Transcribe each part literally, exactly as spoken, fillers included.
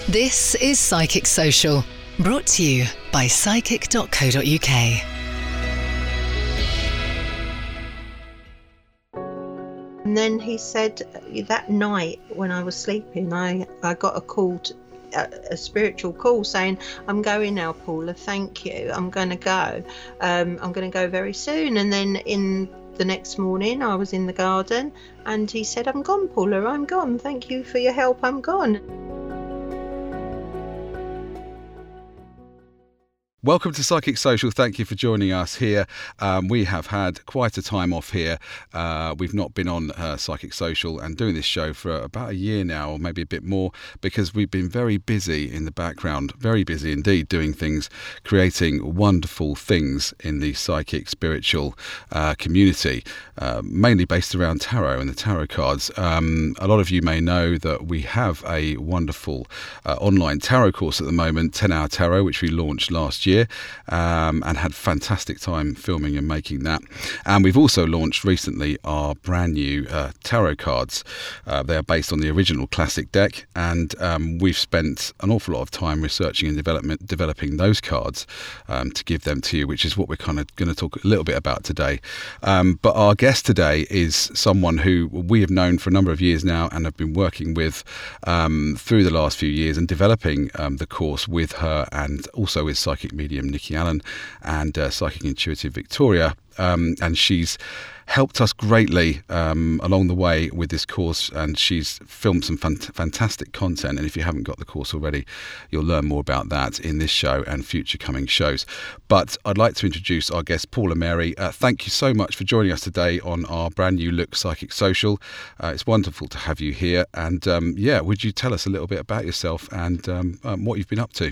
This is Psychic Social, brought to you by psychic dot co dot uk. And then he said that night when I was sleeping, I, I got a call, to, a, a spiritual call saying, I'm going now, Paula, thank you. I'm going to go. Um, I'm going to go very soon. And then in the next morning, I was in the garden and he said, I'm gone, Paula, I'm gone. Thank you for your help. I'm gone. Welcome to Psychic Social. Thank you for joining us here. Um, we have had quite a time off here. Uh, we've not been on uh, Psychic Social and doing this show for about a year now, or maybe a bit more, because we've been very busy in the background, very busy indeed, doing things, creating wonderful things in the psychic spiritual uh, community, uh, mainly based around tarot and the tarot cards. Um, a lot of you may know that we have a wonderful uh, online tarot course at the moment, ten hour Tarot, which we launched last year. Year, um, and had fantastic time filming and making that. And we've also launched recently our brand new uh, tarot cards. Uh, they are based on the original classic deck, and um, we've spent an awful lot of time researching and development, developing those cards um, to give them to you, which is what we're kind of going to talk a little bit about today. Um, but our guest today is someone who we have known for a number of years now and have been working with um, through the last few years and developing um, the course with her, and also with Psychic Medium Nikki Allen and uh, Psychic Intuitive Victoria, um, and she's helped us greatly um, along the way with this course, and she's filmed some fant- fantastic content, and if you haven't got the course already, you'll learn more about that in this show and future coming shows. But I'd like to introduce our guest, Paula Mary. Uh, thank you so much for joining us today on our brand new look Psychic Social. Uh, it's wonderful to have you here, and um, yeah, would you tell us a little bit about yourself and um, um, what you've been up to?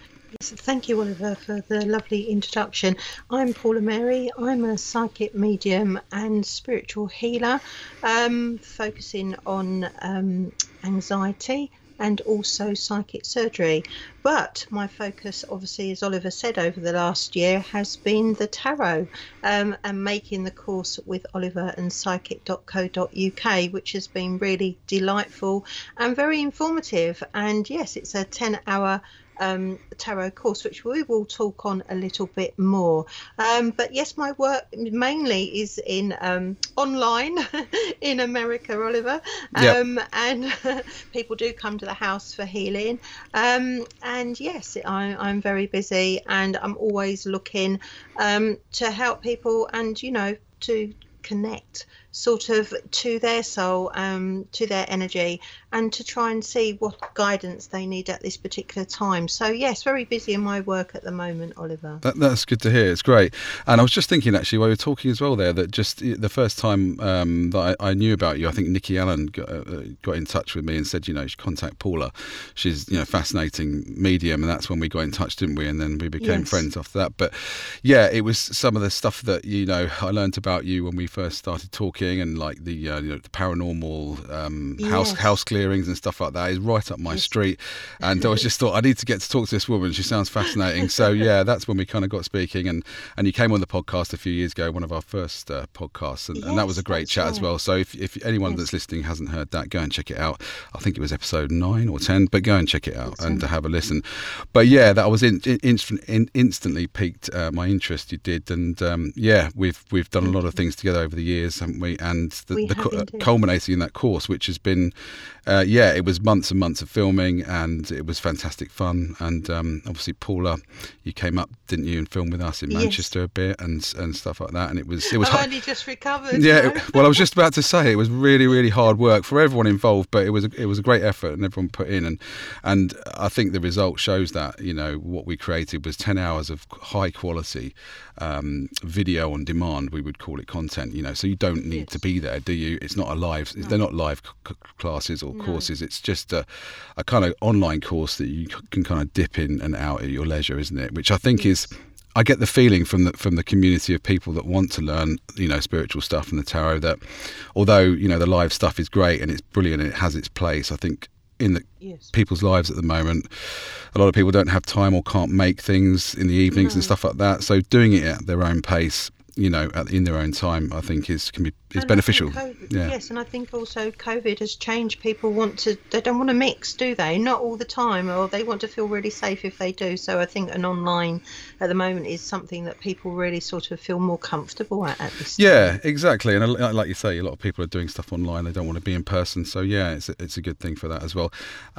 Thank you, Oliver, for the lovely introduction. I'm Paula Mary. I'm a psychic medium and spiritual healer, um, focusing on um, anxiety and also psychic surgery. But my focus, obviously, as Oliver said, over the last year has been the tarot, um, and making the course with Oliver and psychic dot co dot uk, which has been really delightful and very informative. And yes, it's a ten hour Um, tarot course, which we will talk on a little bit more. Um, but yes, my work mainly is in um, online in America, Oliver. Um, yep. And people do come to the house for healing. Um, and yes, I, I'm very busy, and I'm always looking um, to help people and, you know, to connect sort of to their soul, um, to their energy, and to try and see what guidance they need at this particular time. So yes, very busy in my work at the moment, Oliver. That, that's good to hear. It's great. And I was just thinking, actually, while you were talking as well there, that just the first time um, that I, I knew about you, I think Nikki Allen got, uh, got in touch with me and said, you know, you should contact Paula. She's, you know, fascinating medium, and that's when we got in touch, didn't we? And then we became yes. friends after that. But yeah, it was some of the stuff that, you know, I learned about you when we first started talking, and like the, uh, you know, the paranormal um, yes. house house clearings and stuff like that is right up my yes. street. And I was just thought, I need to get to talk to this woman. She sounds fascinating. So yeah, that's when we kind of got speaking, and and you came on the podcast a few years ago, one of our first uh, podcasts, and, yes, and that was a great chat right. as well. So if if anyone yes. that's listening hasn't heard that, go and check it out. I think it was episode nine or ten, but go and check it out and have a listen. But yeah, that was in, in, in, instantly piqued uh, my interest. You did, and um, yeah, we've we've done a lot of things together over the years, haven't we? And the, we the co- culminating in that course, which has been, uh, yeah, it was months and months of filming, and it was fantastic fun. And um, obviously, Paula, you came up, didn't you, and filmed with us in Manchester yes. a bit and and stuff like that. And it was it was. I've hard. only just recovered. Yeah, it, well, I was just about to say it was really really hard work for everyone involved, but it was a, it was a great effort, and everyone put in, and and I think the result shows that, you know, what we created was ten hours of high quality um, video on demand. We would call it content, you know, so you don't need yes. to be there, do you? It's not a live, no. they're not live c- classes or no. courses. It's just a, a kind of online course that you can kind of dip in and out at your leisure, isn't it? Which I think yes. is, I get the feeling from the from the community of people that want to learn, you know, spiritual stuff and the tarot, that although, you know, the live stuff is great and it's brilliant and it has its place, I think in the yes. people's lives at the moment, a lot of people don't have time or can't make things in the evenings no. and stuff like that. So doing it at their own pace, you know, at, in their own time, I think is can be is And beneficial. COVID, Yeah. Yes, and I think also COVID has changed. People want to, they don't want to mix, do they? Not all the time, or they want to feel really safe if they do. So I think an online at the moment is something that people really sort of feel more comfortable at at this Yeah, time. exactly. And uh, like you say, a lot of people are doing stuff online. They don't want to be in person. So yeah, it's a, it's a good thing for that as well.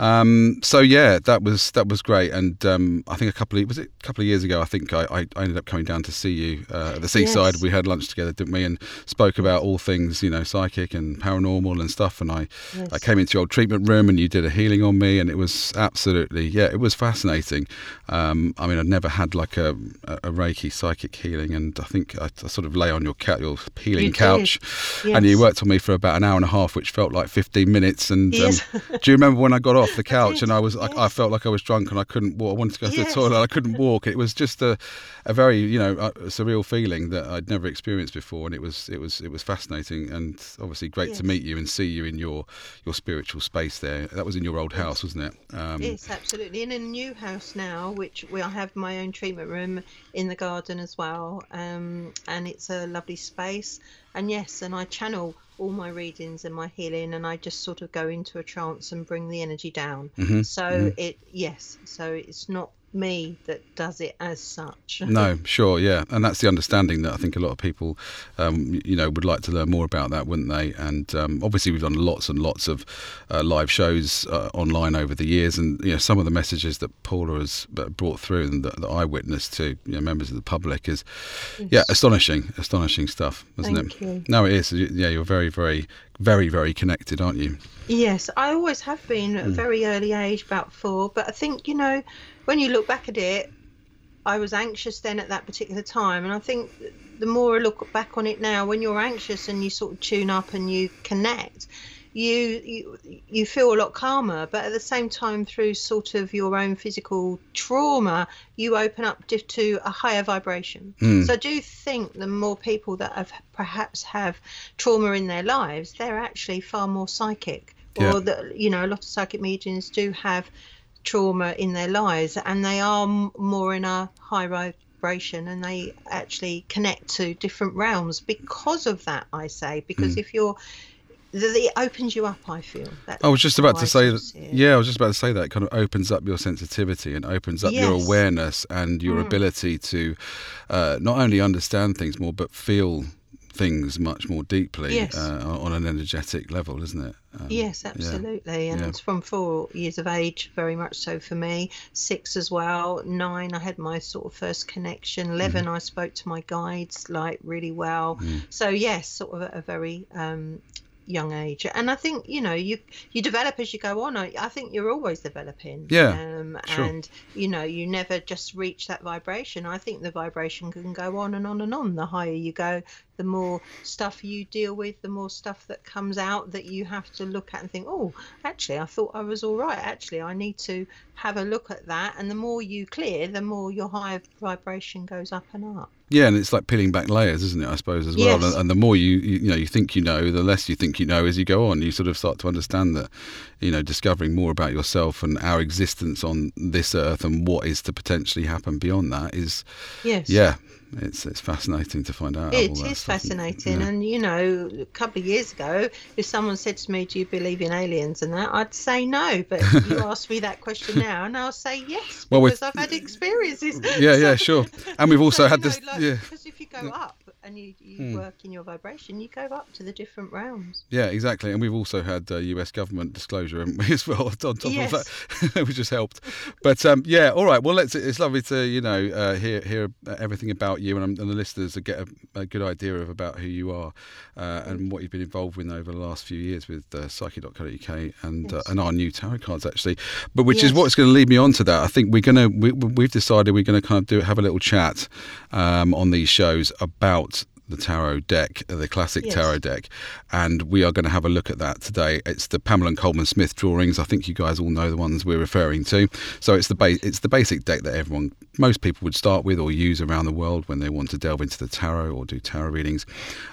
Um, so yeah, that was that was great. And um, I think a couple of was it a couple of years ago. I think I, I I ended up coming down to see you uh, at the seaside. Yes. We had lunch together, didn't we? And spoke about all things, you know, psychic and paranormal and stuff. And I Yes. I came into your old treatment room and you did a healing on me, and it was absolutely yeah, it was fascinating. Um, I mean, I'd never had like a, a Reiki psychic healing, and I think I, I sort of lay on your couch, your healing You couch, did. and you Yes. worked on me for about an hour and a half, which felt like fifteen minutes. And Yes. um, do you remember when I got off the couch did, and I was I, I yes. felt like I was drunk and I couldn't walk. I wanted to go to the Yes. toilet, and I couldn't walk. It was just a, a very you know a surreal feeling that I'd never experienced before, and it was it was it was fascinating, and obviously great Yes. to meet you and see you in your your spiritual space there. That was in your old house, wasn't it? Um, Yes, absolutely. In a new house now, which we I have my own treatment room in the garden as well, um, and it's a lovely space. And yes, and I channel all my readings and my healing, and I just sort of go into a trance and bring the energy down. Mhm, So mhm. it yes, so it's not me that does it as such. No, sure, yeah, and that's the understanding that I think a lot of people, um, you know, would like to learn more about that, wouldn't they? And um, obviously, we've done lots and lots of uh, live shows uh, online over the years, and you know, some of the messages that Paula has uh, brought through and that, that I witnessed to you know, members of the public is, Yes. yeah, astonishing, astonishing stuff, isn't Thank it? you. No, it is. Yeah, you're very, very, very, very connected, aren't you? Yes, I always have been at a Mm. very early age, about four. But I think, you know, when you look back at it, I was anxious then at that particular time. And I think the more I look back on it now, when you're anxious and you sort of tune up and you connect, you you, you feel a lot calmer. But at the same time, through sort of your own physical trauma, you open up to- to a higher vibration. Mm. So I do think the more people that have perhaps have trauma in their lives, they're actually far more psychic. Yeah. Or that, you know, a lot of psychic mediums do have trauma in their lives, and they are m- more in a high vibration, and they actually connect to different realms because of that. I say because Mm. if you're, th- it opens you up. I feel. That's I was just about how to I say sort that. of see it. Yeah, I was just about to say that. It kind of opens up your sensitivity and opens up your Yes. awareness and your Mm. ability to uh, not only understand things more, but feel things much more deeply Yes. uh, on an energetic level, isn't it? Um, Yes, yeah. absolutely. And Yeah. it's from four years of age, very much so for me. Six as well. Nine, I had my sort of first connection. Eleven, I spoke to my guides like really well. Mm. So yes, sort of at a very um, young age. And I think, you know, you you develop as you go on. I, I think you're always developing. Yeah, Um, sure. And, you know, you never just reach that vibration. I think the vibration can go on and on and on. The higher you go, the more stuff you deal with, the more stuff that comes out that you have to look at and think, oh, actually, I thought I was all right. Actually, I need to have a look at that. And the more you clear, the more your higher vibration goes up and up. Yeah, and it's like peeling back layers, isn't it? I suppose as well. Yes. And, and the more you, you you know you think you know, the less you think you know as you go on. You sort of start to understand that, you know, discovering more about yourself and our existence on this earth and what is to potentially happen beyond that is, Yes. yeah, it's it's fascinating to find out. It all that is stuff. fascinating. Yeah. And, you know, a couple of years ago, if someone said to me, do you believe in aliens and that, I'd say no. But you ask me that question now, and I'll say yes, Well, with- because I've had experiences. Yeah, yeah, sure. And we've also So, had you know, this. like, Yeah. Because if you go up and you, you Mm. work in your vibration, you go up to the different realms. Yeah, exactly. And we've also had uh, U S government disclosure, haven't we, as well, on top Yes. of that, which has helped. But um, yeah, all right. Well, let's. It's lovely to you know uh, hear hear everything about you, and, um, and the listeners to get a, a good idea of about who you are uh, and what you've been involved with over the last few years with uh, psyche dot co dot U K and uh, Yes. and our new tarot cards actually. But which is Yes. what's going to lead me on to that. I think we're gonna we, we've decided we're going to kind of do have a little chat um, on these shows about the tarot deck, the classic Yes. tarot deck, and we are going to have a look at that today. It's the Pamela and Coleman Smith drawings. I think you guys all know the ones we're referring to. So it's the ba- it's the basic deck that everyone, most people would start with or use around the world when they want to delve into the tarot or do tarot readings.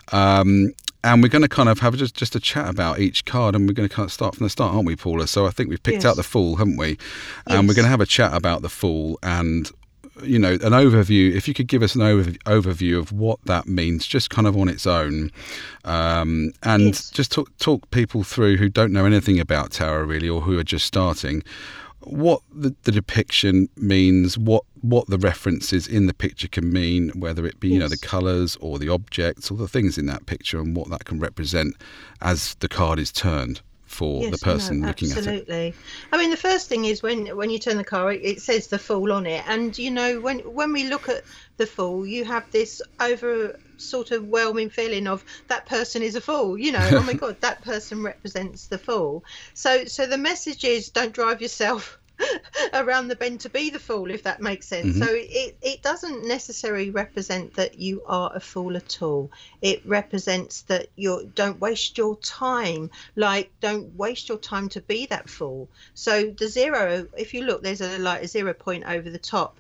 Um, and we're going to kind of have just, just a chat about each card, and we're going to kind of start from the start, aren't we, Paula? So I think we've picked Yes. out the Fool, haven't we? And we're Yes. going to have a chat about the Fool and you know, an overview, if you could give us an over, overview of what that means, just kind of on its own, um, and Yes. just talk, talk people through who don't know anything about tarot really, or who are just starting, what the, the depiction means, what what the references in the picture can mean, whether it be, you know, the Yes. colours or the objects or the things in that picture, and what that can represent as the card is turned for Yes, the person no, looking at it. absolutely. I mean, the first thing is when when you turn the card, it, it says the Fool on it, and you know, when when we look at the Fool, you have this over sort of whelming feeling of that person is a fool. You know, oh my God, that person represents the Fool. So so the message is, don't drive yourself around the bend to be the fool, if that makes sense. Mhm. So it, it doesn't necessarily represent that you are a fool at all. It represents that you don't waste your time, like don't waste your time to be that fool. So the zero, if you look, there's a like a zero point over the top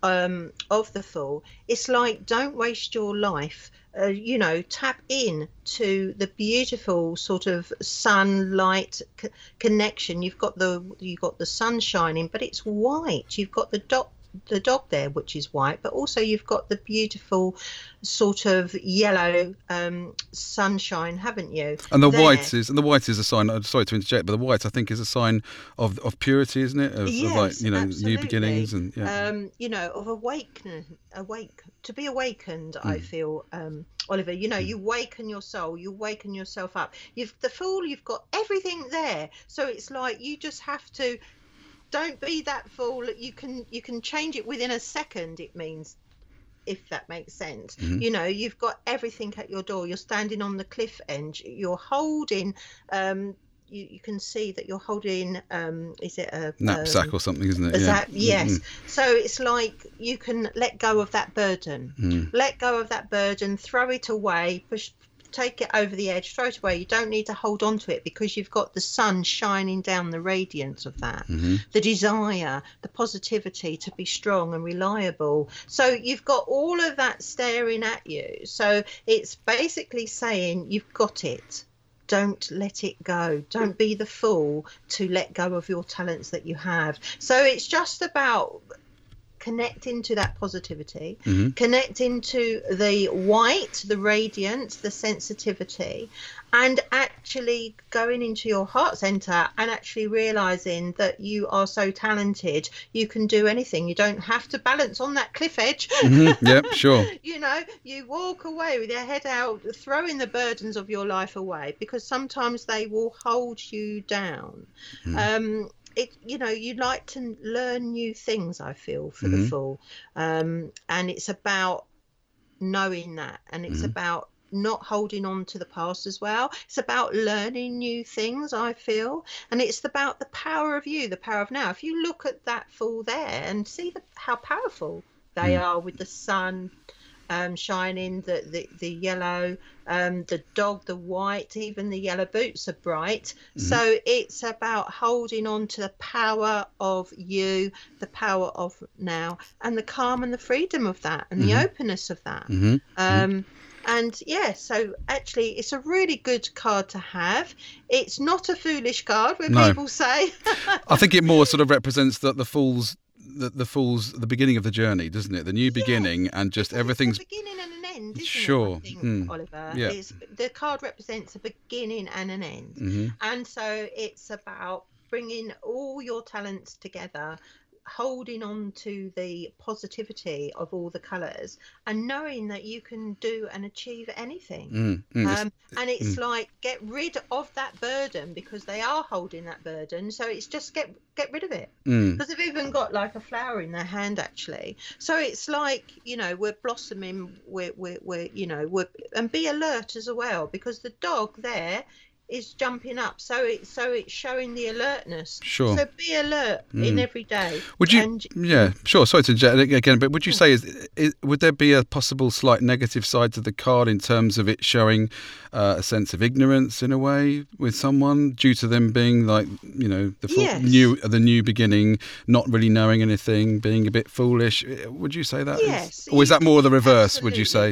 um of the Fool. It's like, don't waste your life. Uh, you know, tap in to the beautiful sort of sunlight c- connection. You've got the you've got the sun shining, but it's white. You've got the dog the dog there, which is white, but also you've got the beautiful sort of yellow um, sunshine, haven't you? And the there. white is, and the white is a sign. I'm sorry to interject, but the white, I think, is a sign of of purity, isn't it? Of, Yes, of like, you know, absolutely. new beginnings, and yeah. Um, you know, of awakening, awake to be awakened. I feel, um, Oliver. You know, you waken your soul, you waken yourself up. You've the Fool. You've got everything there, so it's like you just have to. Don't be that fool. You can you can change it within a second. It means, if that makes sense. Mhm. You know, you've got everything at your door. You're standing on the cliff edge. You're holding. Um, you, you can see that you're holding. Um, is it a Knapsack um, or something, isn't it? is Yeah. that, yes. Mhm. So it's like you can let go of that burden. Mm. Let go of that burden. Throw it away. Push. Take it over the edge, throw it away. You don't need to hold on to it, because you've got the sun shining down the radiance of that, Mhm. the desire, the positivity to be strong and reliable. So you've got all of that staring at you. So it's basically saying you've got it. Don't let it go. Don't be the fool to let go of your talents that you have. So it's just about connecting to that positivity, Mm-hmm. connecting to the white, the radiance, the sensitivity, and actually going into your heart center and actually realizing that you are so talented, you can do anything. You don't have to balance on that cliff edge. Mm-hmm. Yep, sure. You know, you walk away with your head out, throwing the burdens of your life away, because sometimes they will hold you down. Mm. Um, it, you know, you like to learn new things, I feel, for Mhm. the Fool. Um, and it's about knowing that, and it's Mhm. about not holding on to the past as well. It's about learning new things, I feel, and it's about the power of you, the power of now. If you look at that Fool there and see the, how powerful they Mm. are, with the sun um, shining, the, the, the yellow, um, the dog, the white, even the yellow boots are bright. Mhm. So it's about holding on to the power of you, the power of now, and the calm and the freedom of that, and the Mhm. openness of that. Mm-hmm. Um, and yeah, so actually it's a really good card to have. It's not a foolish card, when No. people say. I think it more sort of represents that the fool's the, the fool's the beginning of the journey, doesn't it? The new beginning, and just Well, everything's it's a beginning and an end, isn't Sure. it, I think, Mm. Oliver? Yeah. It's, the card represents a beginning and an end. hmm And so it's about bringing all your talents together, holding on to the positivity of all the colours, and knowing that you can do and achieve anything. mm, mm, it's- Um, and it's like, get rid of that burden, because they are holding that burden. So it's just get get rid of it. mm, Because they've even got like a flower in their hand, actually. So it's like, you know, we're blossoming, we're, we're, we're you know, we're, and be alert as well, because the dog there is jumping up. So it's, so it's showing the alertness. Sure. So be alert in Mm. every day. Would you? And, Yeah, sure. Sorry to interject again, but would you say is, is would there be a possible slight negative side to the card in terms of it showing uh, a sense of ignorance in a way with someone, due to them being like, you know, the full, Yes. new the new beginning, not really knowing anything, being a bit foolish? Would you say that? is- Yes, or is that more the reverse? Would you absolutely. say?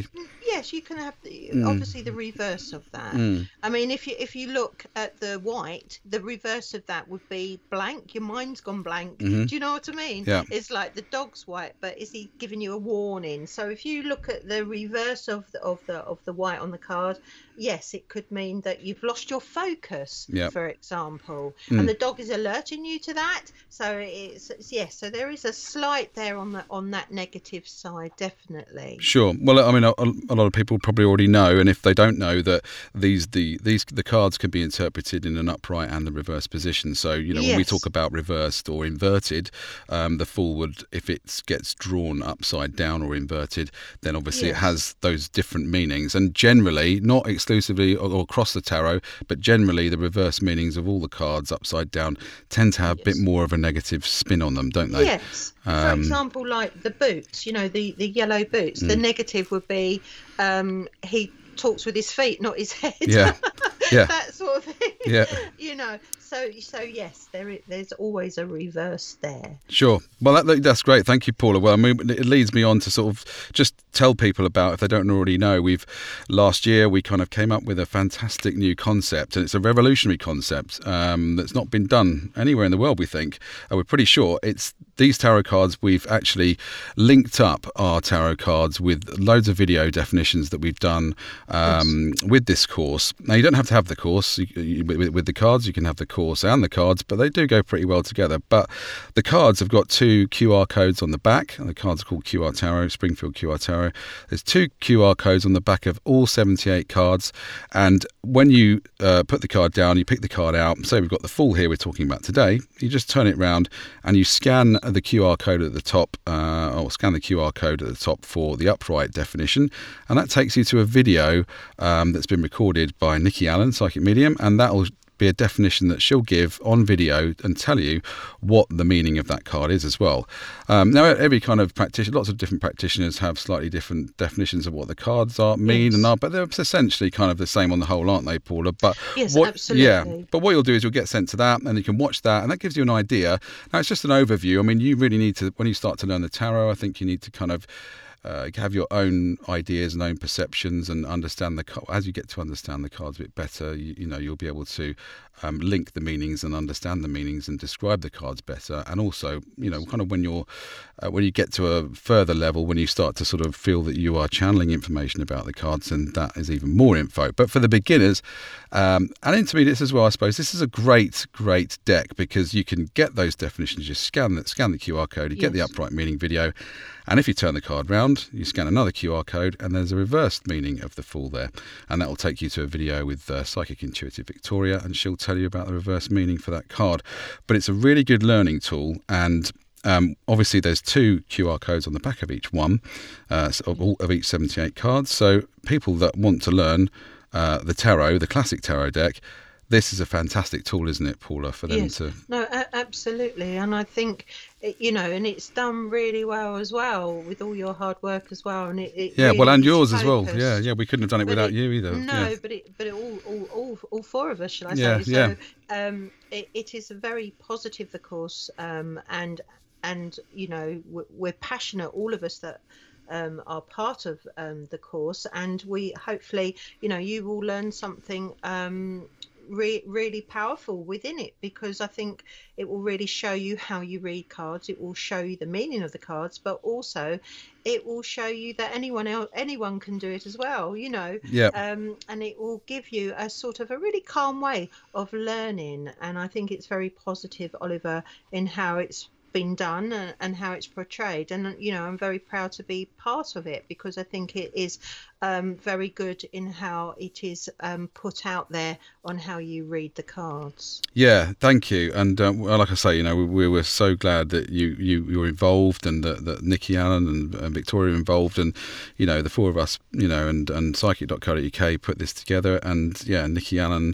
yes, you can have the, Mm. obviously the reverse of that. Mm. I mean, if you if you look at the white, the reverse of that would be blank. Your mind's gone blank. Mm-hmm. Do you know what I mean? Yeah. It's like the dog's white, but is he giving you a warning? So if you look at the reverse of the of the of the white on the card, yes, it could mean that you've lost your focus, Yep. for example, Mm. and the dog is alerting you to that. So it's, it's yes. So there is a slight there on the on that negative side, definitely. Sure. Well, I mean, a, a lot of people probably already know, and if they don't know, that these the these the cards can be interpreted in an upright and the reverse position. So you know, when we Yes. talk about reversed or inverted, um, the full would, if it gets drawn upside down or inverted, then obviously it Yes. has those different meanings. And generally, not exclusively or, or across the tarot, but generally the reverse meanings of all the cards upside down tend to have a bit Yes. more of a negative spin on them, don't they? Yes. For Um, example, like the boots, you know, the, the yellow boots, the Mm. negative would be um, he talks with his feet, not his head. Yeah. Yeah. That sort of thing. Yeah. You know, so so yes, there is, there's always a reverse there. Sure. Well, that, that's great. Thank you, Paula. Well, I mean, it leads me on to sort of just tell people about, if they don't already know, we've last year we kind of came up with a fantastic new concept, and it's a revolutionary concept um, that's not been done anywhere in the world, we think. Uh, we're pretty sure it's these tarot cards. We've actually linked up our tarot cards with loads of video definitions that we've done um, yes. with this course. Now, you don't have to have the course you, you, with, with the cards. You can have the course and the cards, but they do go pretty well together. But the cards have got two Q R codes on the back, and the cards are called Q R Tarot, Springfield Q R Tarot. There's two Q R codes on the back of all seventy-eight cards, and when you uh, put the card down, you pick the card out. Say we've got the full here we're talking about today. You just turn it round and you scan the Q R code at the top, uh, or scan the Q R code at the top for the upright definition, and that takes you to a video um, that's been recorded by Nikki Allen, Psychic Medium, and that will be a definition that she'll give on video and tell you what the meaning of that card is as well. Um, now, every kind of practitioner, lots of different practitioners have slightly different definitions of what the cards are mean Yes. and are, but they're essentially kind of the same on the whole, aren't they, Paula? But Yes, what, absolutely. Yeah, but what you'll do is you'll get sent to that, and you can watch that, and that gives you an idea. Now, it's just an overview. I mean, you really need to, when you start to learn the tarot, I think you need to kind of Uh, have your own ideas and own perceptions, and understand the as you get to understand the cards a bit better, you, you know you'll be able to um, link the meanings and understand the meanings and describe the cards better. And also, you know, kind of when you're uh, when you get to a further level, when you start to sort of feel that you are channeling information about the cards, and that is even more info. But for the beginners um, and intermediates as well, I suppose this is a great, great deck, because you can get those definitions. You scan the, scan the Q R code, you Yes. get the upright meaning video. And if you turn the card round, you scan another Q R code, and there's a reversed meaning of the Fool there. And that will take you to a video with uh, Psychic Intuitive Victoria, and she'll tell you about the reverse meaning for that card. But it's a really good learning tool, and um, obviously there's two Q R codes on the back of each one, uh, of, all, of each seventy-eight cards. So people that want to learn uh, the tarot, the classic tarot deck, this is a fantastic tool, isn't it, Paula, for them Yes. to... No, a- absolutely. And I think, it- you know, and it's done really well as well, with all your hard work as well. And it, it Yeah, really well, and is yours as well. focused. Yeah, yeah, we couldn't have done it But without it- you either. No, yeah. but it, but it all, all, all, all four of us, shall I Yeah, say? yeah. So, um, it, it is a very positive, the course, um, and and you know, we're, we're passionate, all of us that um, are part of um, the course, and we hopefully, you know, you will learn something um, re- really powerful within it, because I think it will really show you how you read cards. It will show you the meaning of the cards, but also it will show you that anyone else, anyone can do it as well, you know. Yeah. Um, and it will give you a sort of a really calm way of learning. And I think it's very positive, Oliver, in how it's been done and, and how it's portrayed. And, you know, I'm very proud to be part of it, because I think it is um, very good in how it is um, put out there on how you read the cards. Yeah, thank you. And uh, well, like I say, you know, we, we were so glad that you, you, you were involved, and that, that Nikki Allen and, and Victoria were involved, and, you know, the four of us, you know, and, and psychic dot co dot U K put this together. And, yeah, Nikki Allen,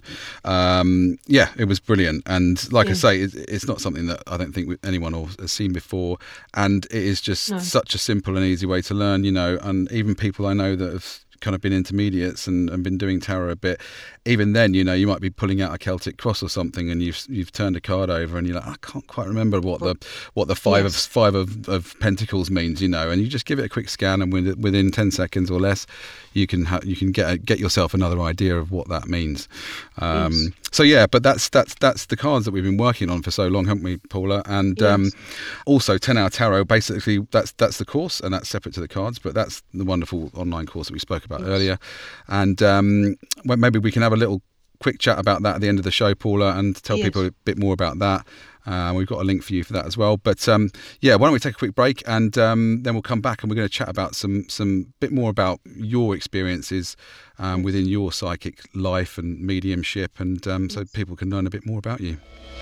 um, yeah, it was brilliant. And like Yeah. I say, it, it's not something that I don't think anyone has seen before. And it is just No. such a simple and easy way to learn, you know, and even people I know that have kind of been intermediates and, and been doing tarot a bit, even then, you know, you might be pulling out a Celtic cross or something, and you've you've turned a card over, and you're like, I can't quite remember what the what the five yes. of five of, of pentacles means, you know, and you just give it a quick scan, and within, within ten seconds or less, you can ha- you can get a, get yourself another idea of what that means. Um, yes. So yeah, but that's that's that's the cards that we've been working on for so long, haven't we, Paula? And yes. um, also ten hour tarot. Basically, that's that's the course, and that's separate to the cards. But that's the wonderful online course that we spoke about yes. earlier. And um, well, maybe we can have a little quick chat about that at the end of the show, Paula, and tell yes. people a bit more about that. Uh, we've got a link for you for that as well. But um, yeah, why don't we take a quick break, and um, then we'll come back and we're going to chat about some some bit more about your experiences um, within your psychic life and mediumship, and um, so people can learn a bit more about you.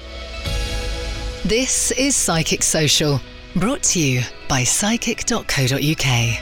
This is Psychic Social, brought to you by psychic dot co dot uk.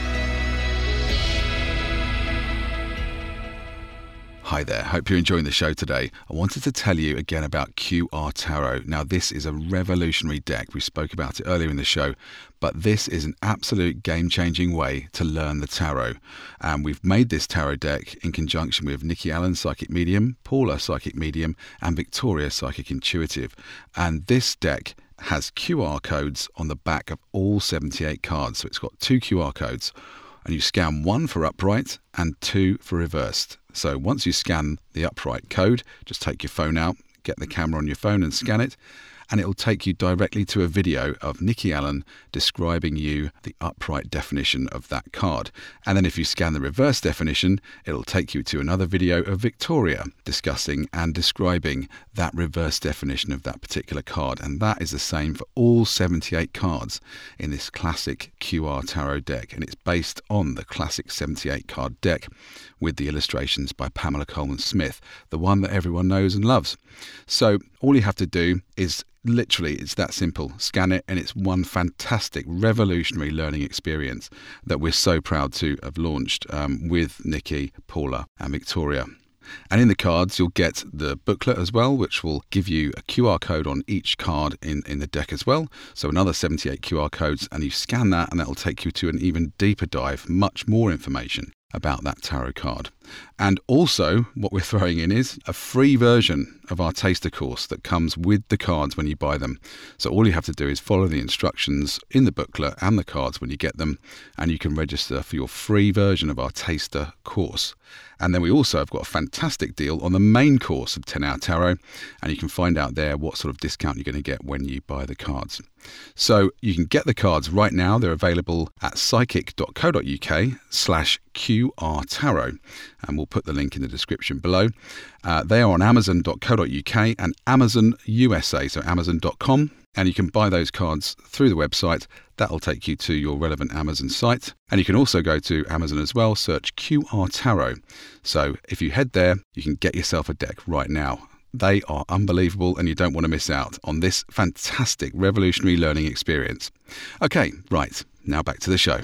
Hi there, hope you're enjoying the show today. I wanted to tell you again about Q R Tarot. Now, this is a revolutionary deck. We spoke about it earlier in the show, but this is an absolute game-changing way to learn the tarot. And we've made this tarot deck in conjunction with Nikki Allen, Psychic Medium, Paula, Psychic Medium, and Victoria, Psychic Intuitive. And this deck has Q R codes on the back of all seventy-eight cards. So it's got two Q R codes, and you scan one for upright and two for reversed. So once you scan the upright code, just take your phone out, get the camera on your phone and scan it, and it will take you directly to a video of Nikki Allen describing you the upright definition of that card. And then if you scan the reverse definition, it'll take you to another video of Victoria discussing and describing that reverse definition of that particular card. And that is the same for all seventy-eight cards in this classic Q R Tarot deck. And it's based on the classic seventy-eight card deck with the illustrations by Pamela Coleman Smith, the one that everyone knows and loves. So all you have to do is literally, it's that simple. Scan it, and it's one fantastic, revolutionary learning experience that we're so proud to have launched um, with Nikki, Paula, and Victoria. And in the cards, you'll get the booklet as well, which will give you a Q R code on each card in, in the deck as well. So another seventy-eight Q R codes, and you scan that, and that will take you to an even deeper dive, much more information about that tarot card. And also, what we're throwing in is a free version of our taster course that comes with the cards when you buy them. So all you have to do is follow the instructions in the booklet and the cards when you get them, and you can register for your free version of our taster course. And then we also have got a fantastic deal on the main course of ten hour Tarot, and you can find out there what sort of discount you're going to get when you buy the cards. So you can get the cards right now. They're available at psychic dot co dot uk slash Q R Tarot, and we'll put the link in the description below. Uh, they are on amazon dot co dot uk and Amazon U S A, so amazon dot com, and you can buy those cards through the website. That'll take you to your relevant Amazon site. And you can also go to Amazon as well, search Q R Tarot. So if you head there, you can get yourself a deck right now. They are unbelievable, and you don't want to miss out on this fantastic revolutionary learning experience. Okay, right, now back to the show.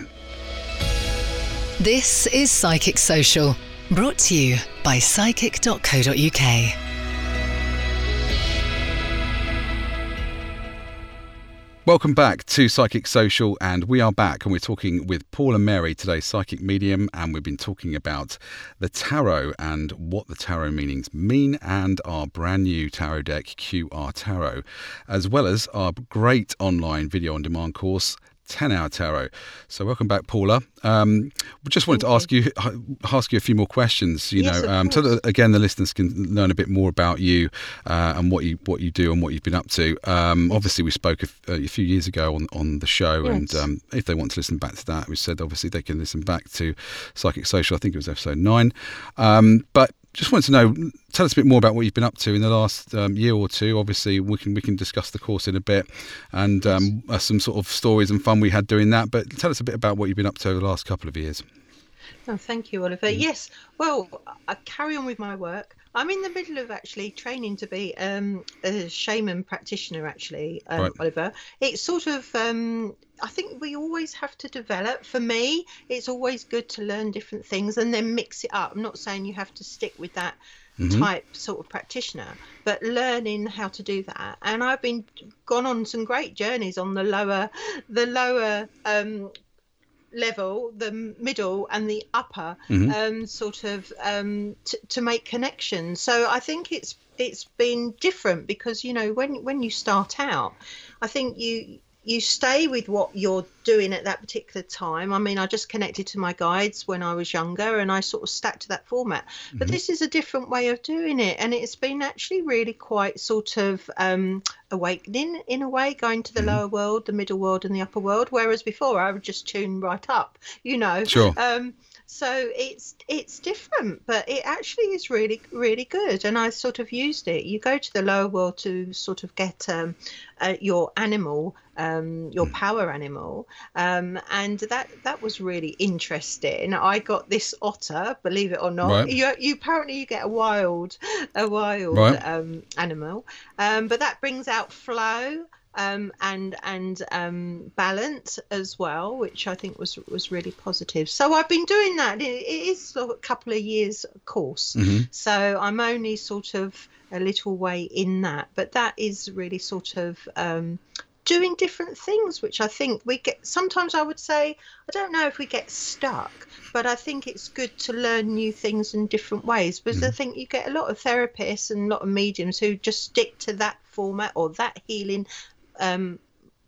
This is Psychic Social, brought to you by psychic dot co dot uk. Welcome back to Psychic Social, and we are back, and we're talking with Paula Mary today, Psychic Medium, and we've been talking about the tarot and what the tarot meanings mean, and our brand new tarot deck, Q R Tarot, as well as our great online video on demand course, ten hour Tarot. So welcome back, Paula. Um, we just wanted Thank to ask you. you ask you a few more questions, you yes, know, um, so that again the listeners can learn a bit more about you uh, and what you what you do and what you've been up to. Um, obviously, we spoke a, a few years ago on, on the show, yes. and um, if they want to listen back to that, we said obviously they can listen back to Psychic Social. I think it was episode nine, um, but. Just wanted to know, tell us a bit more about what you've been up to in the last um, year or two. Obviously, we can we can discuss the course in a bit, and um, uh, some sort of stories and fun we had doing that. But tell us a bit about what you've been up to over the last couple of years. Oh, thank you, Oliver. Mm. Yes, well, I carry on with my work. I'm in the middle of actually training to be um, a shaman practitioner, actually, um, right. Oliver. It's sort of, um, I think we always have to develop. For me, it's always good to learn different things and then mix it up. I'm not saying you have to stick with that mm-hmm. type sort of practitioner, but learning how to do that. And I've been gone on some great journeys on the lower, the lower um level, the middle and the upper, Mm-hmm. um, sort of um, t- to make connections. So I think it's it's been different because, you know, when when you start out, I think you you stay with what you're doing at that particular time. I mean, I just connected to my guides when I was younger and I sort of stuck to that format. Mm-hmm. But this is a different way of doing it. And it's been actually really quite sort of um, awakening in a way, going to the mm-hmm. lower world, the middle world and the upper world. Whereas before I would just tune right up, you know. Sure. Um, So it's it's different, but it actually is really, really good. And I sort of used it. You go to the lower world to sort of get um, uh, your animal, um, your power animal. Um, and that, that was really interesting. I got this otter, believe it or not. Right. You, you apparently you get a wild, a wild right. um, animal. Um, but that brings out flow. Um, and and um, balance as well, which I think was was really positive. So I've been doing that. It, it is a couple of years course, mm-hmm. so I'm only sort of a little way in that. But that is really sort of um, doing different things, which I think we get. Sometimes I would say I don't know if we get stuck, but I think it's good to learn new things in different ways. Because mm-hmm. I think you get a lot of therapists and a lot of mediums who just stick to that format or that healing. Um,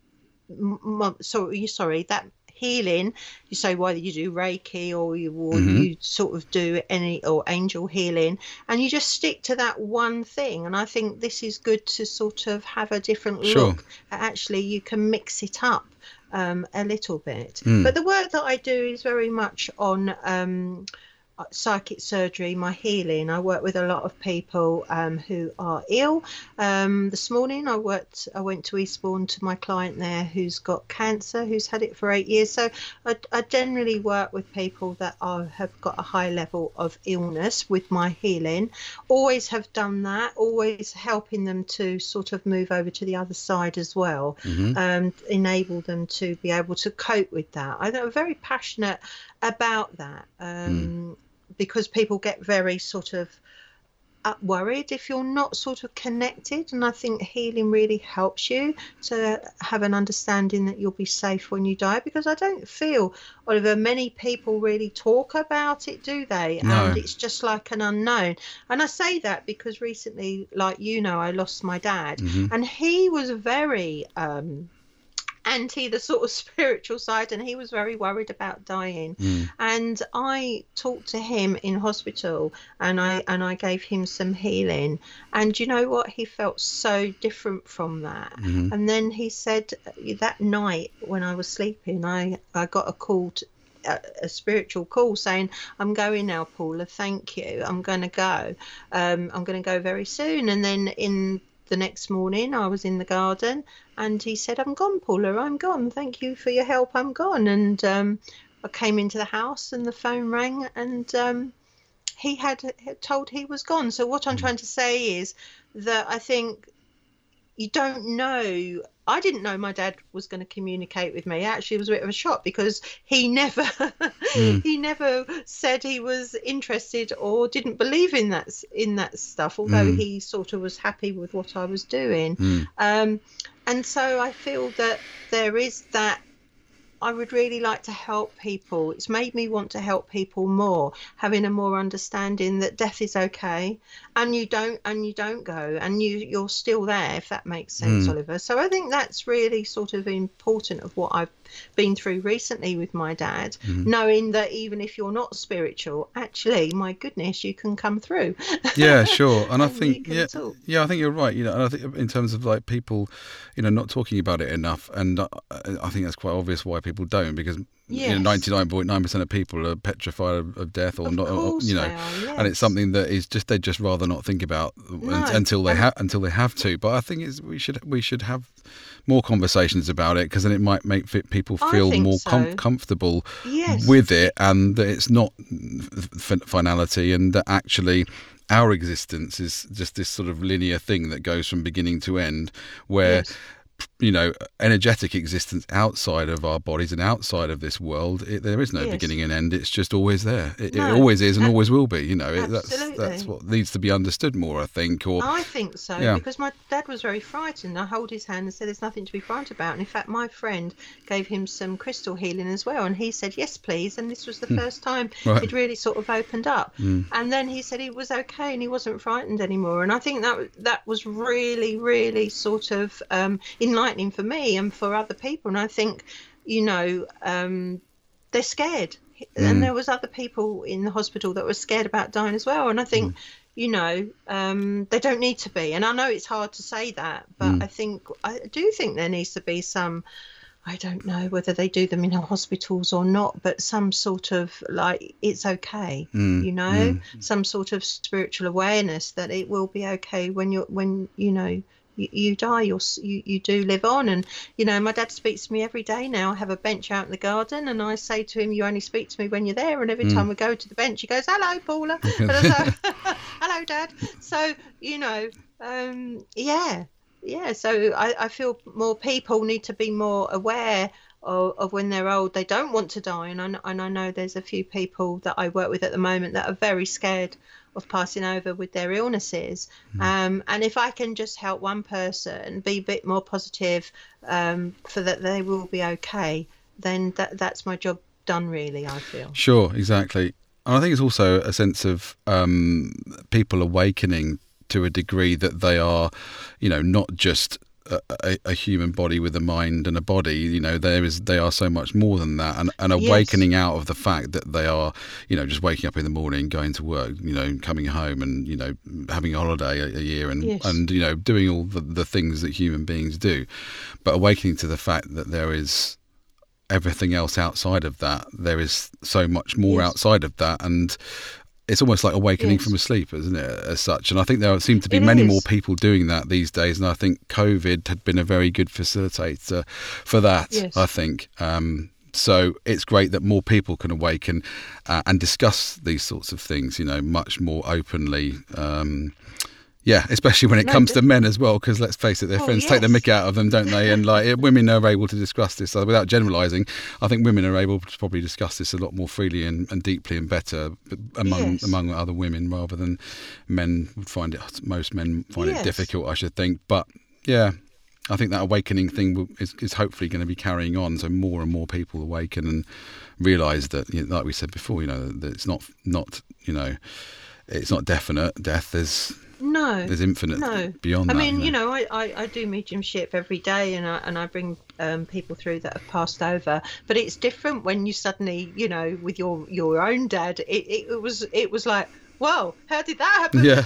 so you sorry that healing. You say whether you do Reiki or you or mm-hmm. you sort of do any or angel healing, and you just stick to that one thing. And I think this is good to sort of have a different sure. look. Actually, you can mix it up um, a little bit. Mm. But the work that I do is very much on. Um, psychic surgery, my healing. I work with a lot of people um, who are ill. Um, this morning I worked, I went to Eastbourne to my client there who's got cancer, who's had it for eight years. So I, I generally work with people that are, have got a high level of illness with my healing. Always have done that, always helping them to sort of move over to the other side as well, mm-hmm. um, enable them to be able to cope with that. I'm very passionate about that. Um, mm. Because people get very sort of worried if you're not sort of connected, and I think healing really helps you to have an understanding that you'll be safe when you die, because I don't feel, Oliver, many people really talk about it, do they? No. And it's just like an unknown. And I say that because recently, like you know, I lost my dad, mm-hmm. and he was very um anti the sort of spiritual side, and he was very worried about dying. Mm. And I talked to him in hospital, and I and I gave him some healing, and you know what, he felt so different from that. Mm-hmm. And then he said that night when I was sleeping, I I got a call to, a, a spiritual call saying, I'm going now, Paula, thank you, I'm going to go, um I'm going to go very soon. And then in the next morning I was in the garden and he said, I'm gone, Paula, I'm gone, thank you for your help, I'm gone. And um, I came into the house and the phone rang, and um, he had, had told he was gone. So what I'm trying to say is that I think you don't know. I didn't know my dad was going to communicate with me. Actually, it was a bit of a shock because he never mm. he never said he was interested or didn't believe in that in that stuff, although mm. he sort of was happy with what I was doing. Mm. Um, and so I feel that there is that. I would really like to help people. It's made me want to help people more, having a more understanding that death is okay, and you don't and you don't go, and you you're still there, if that makes sense, mm. Oliver. So I think that's really sort of important of what I've been through recently with my dad, mm. knowing that even if you're not spiritual, actually, my goodness, you can come through. Yeah, sure. And, and I think yeah, talk. yeah, I think you're right. You know, and I think in terms of like people, you know, not talking about it enough, and I, I think that's quite obvious why people don't, because yes. you know, ninety-nine point nine percent of people are petrified of, of death, or of not, or, you know, are, yes. and it's something that is just they'd just rather not think about no. until they have until they have to. But I think it's we should we should have more conversations about it, because then it might make people feel more so. com- comfortable yes. with it, and that it's not f- finality, and that actually our existence is just this sort of linear thing that goes from beginning to end, where yes. you know, energetic existence outside of our bodies and outside of this world. It, there is no Yes. beginning and end. It's just always there. It, No. it always is and Ab- always will be. You know, it, that's Absolutely. that's what needs to be understood more, I think. Or I think so, Yeah. because my dad was very frightened. I hold his hand and said there's nothing to be frightened about. And in fact, my friend gave him some crystal healing as well. And he said, yes, please. And this was the first time Right. it really sort of opened up. And then he said he was okay and he wasn't frightened anymore. And I think that that was really, really sort of um, enlightening for me and for other people. And I think, you know, um, they're scared. And there was other people in the hospital that were scared about dying as well. And I think, you know, um, they don't need to be. And I know it's hard to say that, but I think, I do think there needs to be some, I don't know whether they do them in hospitals or not, but some sort of like, it's okay, you know, some sort of spiritual awareness that it will be okay when you're, when, you know, you, you die, you're, you, you do live on. And, you know, my dad speaks to me every day now. I have a bench out in the garden and I say to him, you only speak to me when you're there. And every time we go to the bench, he goes, hello, Paula. And I go, hello, Dad. So, you know, um, yeah. Yeah, so I, I feel more people need to be more aware of, of when they're old. They don't want to die. And I, kn- and I know there's a few people that I work with at the moment that are very scared of passing over with their illnesses. Mm. Um, and if I can just help one person be a bit more positive um, for that they will be okay, then that, that's my job done, really, I feel. Sure, exactly. And I think it's also a sense of um, people awakening to a degree that they are, you know, not just a, a, a human body with a mind and a body. You know, there is they are so much more than that, and, and awakening yes. out of the fact that they are, you know, just waking up in the morning, going to work, you know, coming home, and you know, having a holiday a, a year, and yes. and you know, doing all the, the things that human beings do, but awakening to the fact that there is everything else outside of that. There is so much more yes. outside of that, and it's almost like awakening yes. from a sleep, isn't it, as such? And I think there seem to be it many is. more people doing that these days. And I think COVID had been a very good facilitator for that, yes. I think. Um, so it's great that more people can awaken uh, and discuss these sorts of things, you know, much more openly. Um, yeah, especially when it no, comes but, to men as well, because let's face it, their oh, friends yes. take the mick out of them, don't they? And like women are able to discuss this. So without generalising, I think women are able to probably discuss this a lot more freely and, and deeply and better among yes. among other women, rather than men would find it. Most men find yes. it difficult, I should think. But yeah, I think that awakening thing will, is, is hopefully going to be carrying on. So more and more people awaken and realise that, you know, like we said before, you know, that it's not not you know, it's not definite death. There's No, there's infinite no. beyond I that. mean, you know, you know I, I, I do mediumship every day, and I and I bring um, people through that have passed over. But it's different when you suddenly, you know, with your, your own dad. It, it it was it was like, whoa, how did that happen? Yeah.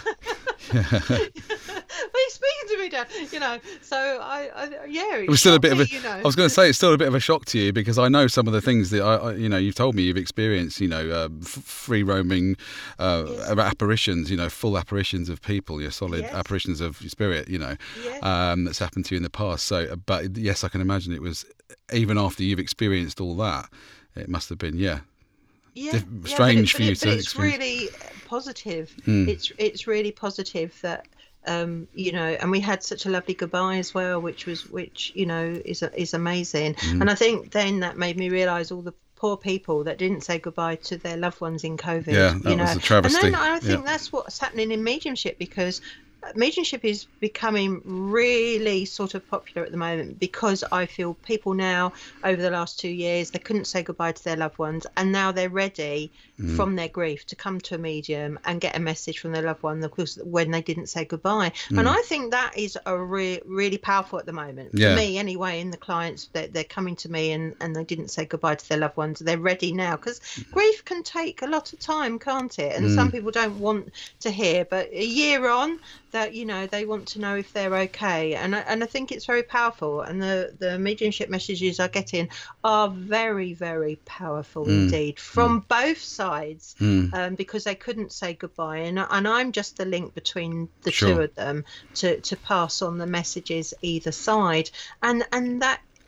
Are you speaking to me, Dad? You know, so I, I yeah. It, it was still a bit me, of a. You know. I was going to say it's still a bit of a shock to you, because I know some of the things that I, I you know, you've told me you've experienced. You know, uh, f- free roaming uh, yes. apparitions. You know, full apparitions of people. Your solid yes. apparitions of spirit. You know, yes. um, that's happened to you in the past. So, but yes, I can imagine it was even after you've experienced all that. It must have been yeah. Yeah, Diff- yeah, strange but it, for you but to it's experience. really positive. Mm. It's it's really positive that um, you know, and we had such a lovely goodbye as well, which was which you know is is amazing. Mm. And I think then that made me realise all the poor people that didn't say goodbye to their loved ones in COVID. Yeah, that you know? was a travesty. And then I think yeah. that's what's happening in mediumship, because mediumship is becoming really sort of popular at the moment, because I feel people now over the last two years, they couldn't say goodbye to their loved ones, and now they're ready mm. from their grief to come to a medium and get a message from their loved one, of course, when they didn't say goodbye. Mm. And I think that is a re- really powerful at the moment for yeah. me anyway. In the clients that they're coming to me and, and they didn't say goodbye to their loved ones, they're ready now, because grief can take a lot of time, can't it? And mm. some people don't want to hear, but a year on, that, you know, they want to know if they're okay. And I, and I think it's very powerful. And the, the mediumship messages I get in are very, very powerful mm. indeed, from mm. both sides, mm. um, because they couldn't say goodbye. And, and I'm just the link between the sure. two of them to, to pass on the messages either side. And, and that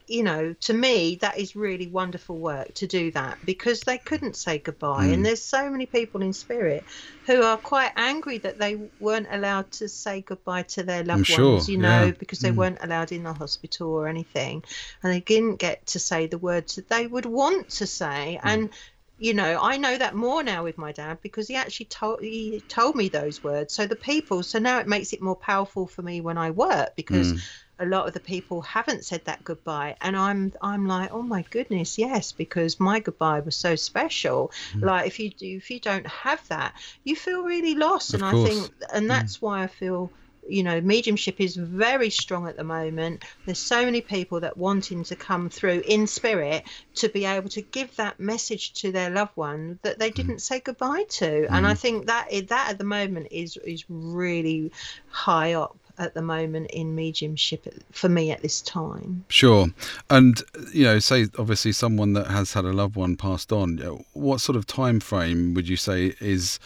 you know, to me, that is really wonderful work to do that, because they couldn't say goodbye. Mm. And there's so many people in spirit who are quite angry that they weren't allowed to say goodbye to their loved I'm ones, sure, you know, yeah. because they mm. weren't allowed in the hospital or anything. And they didn't get to say the words that they would want to say. Mm. And you know, I know that more now with my dad, because he actually told he told me those words. So the people, so now it makes it more powerful for me when I work, because mm. a lot of the people haven't said that goodbye, and I'm I'm like, oh my goodness, yes, because my goodbye was so special. Mm. Like if you do, if you don't have that, you feel really lost. Of and course. I think, and that's mm. why I feel, you know, mediumship is very strong at the moment. There's so many people that wanting to come through in spirit to be able to give that message to their loved one that they didn't mm. say goodbye to. Mm. And I think that that at the moment is is really high up at the moment in mediumship for me at this time. Sure. And, you know, say obviously someone that has had a loved one passed on, what sort of time frame would you say is...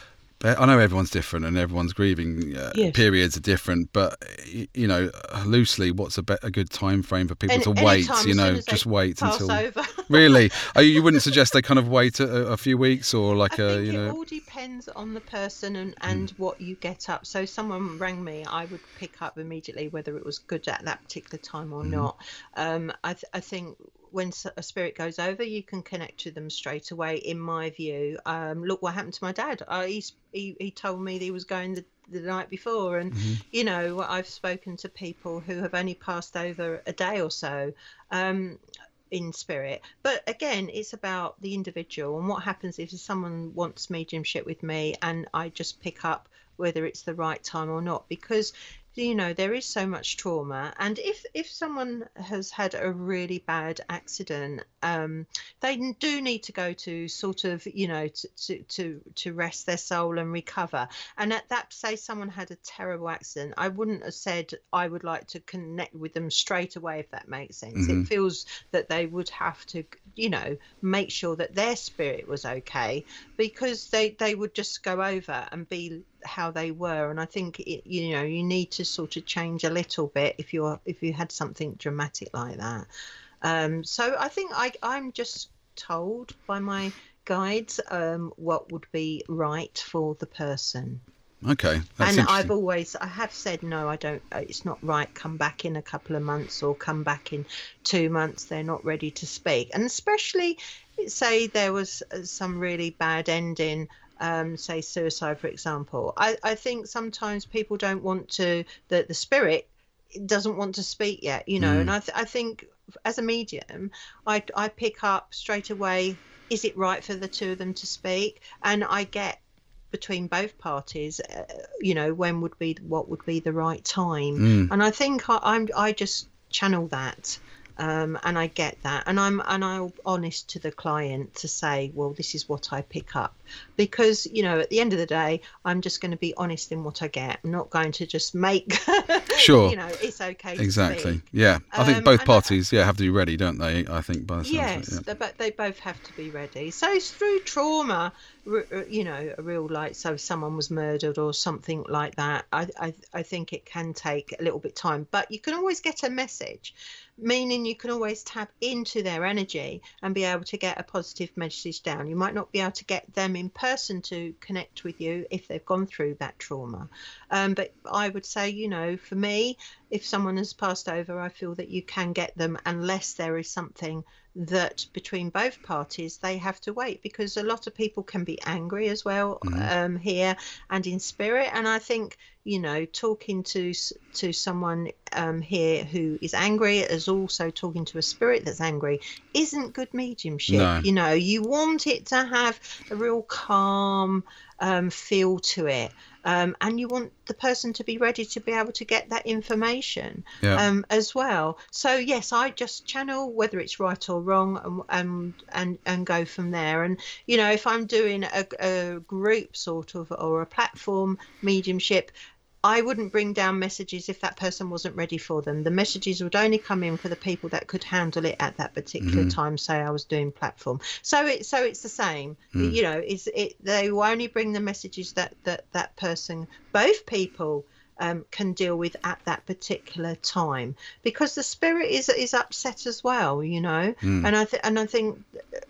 I know everyone's different and everyone's grieving uh, yes. periods are different, but you know, loosely, what's a, be- a good time frame for people any, to wait? Time, you know, just wait until. Over. Really, Are you, you wouldn't suggest they kind of wait a, a few weeks or like I a think you know. It all depends on the person and, and mm. what you get up. So someone rang me, I would pick up immediately whether it was good at that particular time or mm. not. Um, I th- I think. When a spirit goes over, you can connect to them straight away, in my view. Um, look what happened to my dad. Uh, he, he he told me that he was going the, the night before. And, mm-hmm. you know, I've spoken to people who have only passed over a day or so um, in spirit. But again, it's about the individual. And what happens if someone wants mediumship with me and I just pick up whether it's the right time or not, because you know, there is so much trauma. And if if someone has had a really bad accident, um, they do need to go to sort of, you know, to, to, to, to rest their soul and recover. And at that, say someone had a terrible accident, I wouldn't have said I would like to connect with them straight away, if that makes sense. Mm-hmm. It feels that they would have to, you know, make sure that their spirit was okay, because they, they would just go over and be how they were. And I think it, you know, you need to sort of change a little bit if you're if you had something dramatic like that. Um so I think I I'm just told by my guides um what would be right for the person. Okay, that's and I've always I have said no, I don't, it's not right, come back in a couple of months or come back in two months, they're not ready to speak. And especially say there was some really bad ending, Um, say suicide, for example. I, I think sometimes people don't want to, the, the spirit doesn't want to speak yet, you know, mm. and I, th- I think as a medium, I, I pick up straight away, is it right for the two of them to speak? And I get between both parties, uh, you know, when would be, what would be the right time. Mm. And I think I, I'm, I just channel that. Um, and I get that, and I'm and I'm honest to the client to say, well, this is what I pick up, because you know, at the end of the day, I'm just going to be honest in what I get. I'm not going to just make sure, you know, it's okay. Exactly. To speak. Yeah, I think um, both parties, I, yeah, have to be ready, don't they? I think by the sounds yes, of it, yeah. they, they both have to be ready. So it's through trauma, you know, a real like, so someone was murdered or something like that. I I I think it can take a little bit of time, but you can always get a message. Meaning you can always tap into their energy and be able to get a positive message down. You might not be able to get them in person to connect with you if they've gone through that trauma. Um, but I would say, you know, for me, if someone has passed over, I feel that you can get them unless there is something that between both parties they have to wait, because a lot of people can be angry as well, mm-hmm. um, here and in spirit. And I think, you know, talking to to someone um, here who is angry is also talking to a spirit that's angry isn't good mediumship. No. You know, you want it to have a real calm um, feel to it. Um, and you want the person to be ready to be able to get that information yeah. um, as well. So yes, I just channel whether it's right or wrong, and and and, and go from there. And you know, if I'm doing a, a group sort of or a platform mediumship, I wouldn't bring down messages if that person wasn't ready for them. The messages would only come in for the people that could handle it at that particular mm-hmm. time. Say I was doing platform, so it so it's the same. Mm. You know, is it? They will only bring the messages that that that person, both people um, can deal with at that particular time, because the spirit is is upset as well, you know. Mm. And I th- and I think.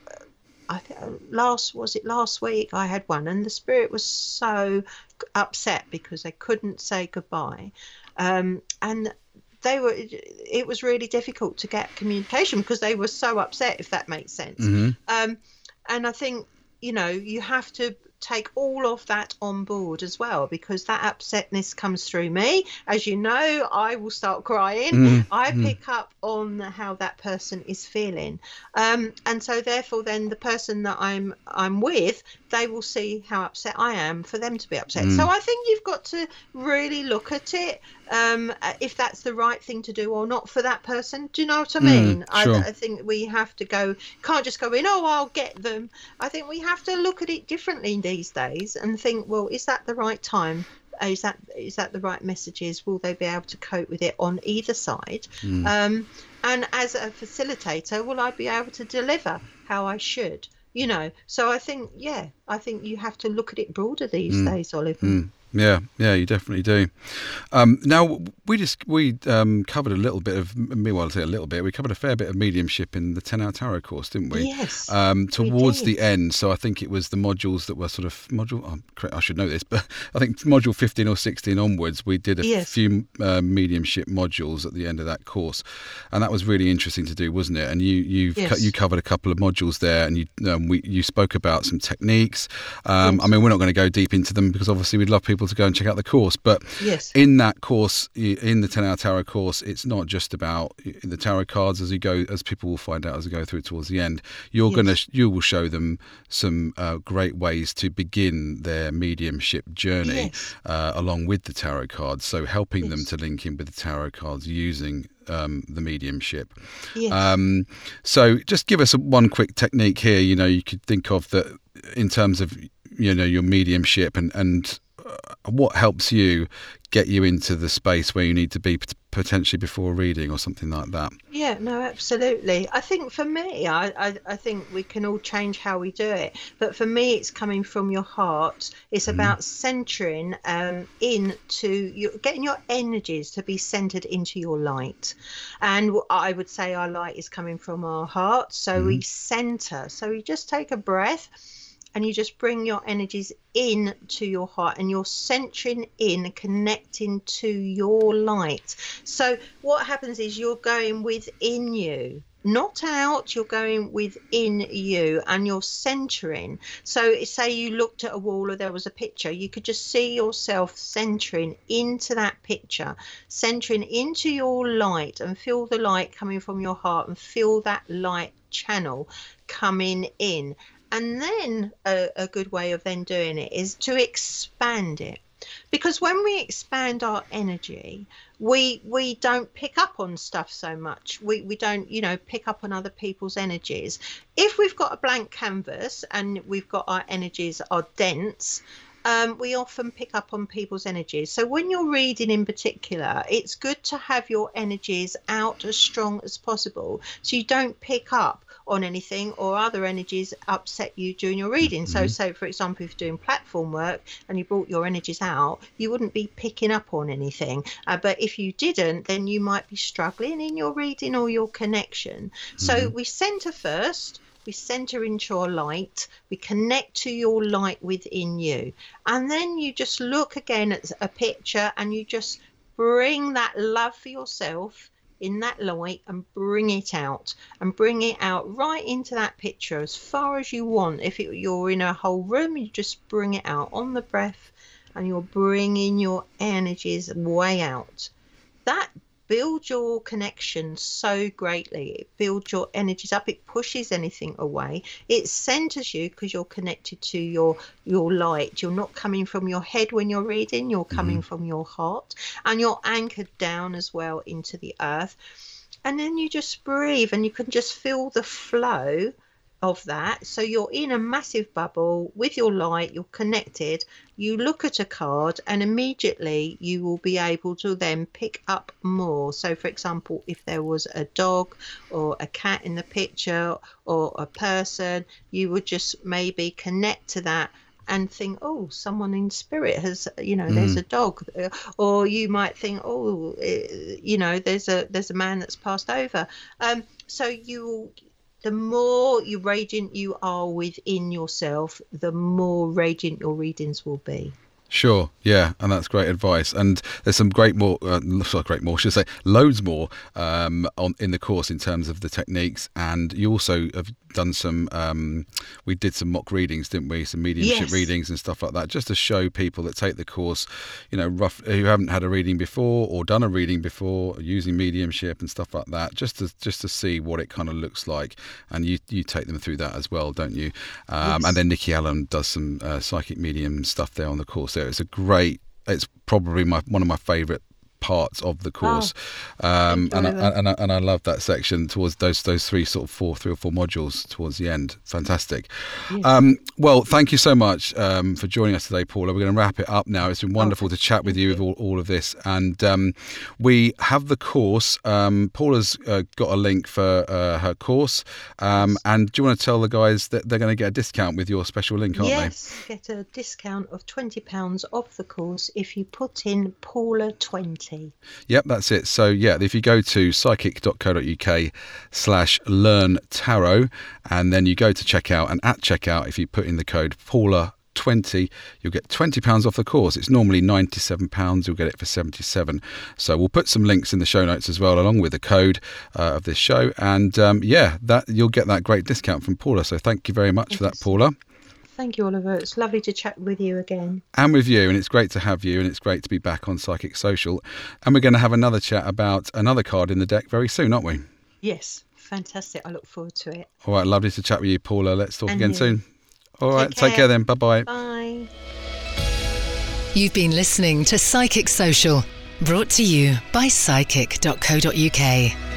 I think last was it last week I had one, and the spirit was so upset because they couldn't say goodbye, um, and they were. It was really difficult to get communication because they were so upset, if that makes sense. Mm-hmm. Um, and I think, you know, you have to take all of that on board as well, because that upsetness comes through me. As you know, I will start crying. Mm, I mm. pick up on how that person is feeling, um, and so therefore then the person that I'm I'm with, they will see how upset I am for them to be upset. Mm. So I think you've got to really look at it, um, if that's the right thing to do or not for that person. Do you know what I mean? Mm, sure. I, I think we have to go, can't just go in, oh, I'll get them. I think we have to look at it differently these days and think, well, is that the right time? Is that is that the right messages? Will they be able to cope with it on either side? Mm. Um, and as a facilitator, will I be able to deliver how I should? You know, so I think, yeah, I think you have to look at it broader these Mm. days, Oliver. Mm. Yeah, yeah, you definitely do. Um, now we just we um, covered a little bit of, well, I say a little bit. We covered a fair bit of mediumship in the ten-hour tarot course, didn't we? Yes. Um, towards did. the end, so I think it was the modules that were sort of module. Oh, correct, I should know this, but I think module fifteen or sixteen onwards, we did a Yes. few uh, mediumship modules at the end of that course, and that was really interesting to do, wasn't it? And you you've Yes. co- you covered a couple of modules there, and you um, we you spoke about some techniques. Um, Yes. I mean, we're not going to go deep into them because obviously we'd love people to go and check out the course, but Yes. in that course, in the ten-hour tarot course, it's not just about the tarot cards. As you go, as people will find out as they go through it towards the end, you're Yes. gonna you will show them some uh, great ways to begin their mediumship journey, Yes. uh, along with the tarot cards. So helping them Yes. to link in with the tarot cards using um, the mediumship. Yes. Um, so just give us a, one quick technique here. You know, you could think of that in terms of, you know, your mediumship and and uh, what helps you get you into the space where you need to be p- potentially before reading or something like that. Yeah, no, absolutely. I think for me, I, I, I think we can all change how we do it. But for me, it's coming from your heart. It's Mm-hmm. about centering um, into your, getting your energies to be centered into your light. And I would say our light is coming from our heart. So Mm-hmm. we center. So you just take a breath. And you just bring your energies in to your heart, and you're centering in, connecting to your light. So what happens is you're going within you, not out. You're going within you, and you're centering. So say you looked at a wall or there was a picture, you could just see yourself centering into that picture, centering into your light, and feel the light coming from your heart, and feel that light channel coming in. And then a, a good way of then doing it is to expand it. Because when we expand our energy, we we don't pick up on stuff so much. We we don't, you know, pick up on other people's energies. If we've got a blank canvas and we've got our energies are dense, um, we often pick up on people's energies. So when you're reading in particular, it's good to have your energies out as strong as possible so you don't pick up on anything or other energies upset you during your reading. Mm-hmm. So say, for example, if you're doing platform work and you brought your energies out, you wouldn't be picking up on anything. Uh, but if you didn't, then you might be struggling in your reading or your connection. Mm-hmm. So we center first. We center into your light, we connect to your light within you. And then you just look again at a picture and you just bring that love for yourself in that light and bring it out and bring it out right into that picture as far as you want. If it, you're in a whole room, you just bring it out on the breath and you're bringing your energies way out. That builds your connection so greatly. It builds your energies up. It pushes anything away. It centers you because you're connected to your your light. You're not coming from your head when you're reading. You're coming mm-hmm. from your heart, and you're anchored down as well into the earth. And then you just breathe, and you can just feel the flow of that. So you're in a massive bubble with your light, you're connected, you look at a card and immediately you will be able to then pick up more. So for example, if there was a dog or a cat in the picture or a person, you would just maybe connect to that and think, oh, someone in spirit has, you know, mm. there's a dog, or you might think, oh, you know, there's a there's a man that's passed over. Um, so you, the more you radiant you are within yourself, the more radiant your readings will be. Sure, yeah, and that's great advice. And there's some great more, uh, sorry, great more, I should say, loads more um, on in the course in terms of the techniques. And you also have done some, um, we did some mock readings, didn't we? Some mediumship yes. readings and stuff like that, just to show people that take the course, you know, rough, who haven't had a reading before or done a reading before, using mediumship and stuff like that, just to just to see what it kind of looks like. And you you take them through that as well, don't you? Um, yes. And then Nikki Allen does some uh, psychic medium stuff there on the course. There, it's a great. It's probably my one of my favourite parts of the course, oh, um, and, I, and, I, and I love that section towards those those three sort of four three or four modules towards the end. Fantastic. Yes. Um, well, thank you so much um, for joining us today, Paula. We're going to wrap it up now. It's been wonderful oh, to chat with you, you with all, all of this, and um, we have the course. Um, Paula's uh, got a link for uh, her course, um, yes. and do you want to tell the guys that they're going to get a discount with your special link, aren't yes, they? Yes, get a discount of twenty pounds off the course if you put in Paula twenty. Yep, that's it. So yeah, if you go to psychic dot co dot uk slash learn tarot, and then you go to checkout, and at checkout, if you put in the code Paula twenty, you'll get twenty pounds off the course. It's normally ninety-seven pounds. You'll get it for seventy-seven. So we'll put some links in the show notes as well, along with the code uh, of this show. And um, yeah, that you'll get that great discount from Paula. So thank you very much yes. for that, Paula. Thank you, Oliver. It's lovely to chat with you again. And with you, and it's great to have you, and it's great to be back on Psychic Social. And we're going to have another chat about another card in the deck very soon, aren't we? Yes, fantastic. I look forward to it. All right, lovely to chat with you, Paula. Let's talk and again you. soon. All right, take care. take care then. Bye-bye. Bye. You've been listening to Psychic Social, brought to you by psychic dot co dot uk.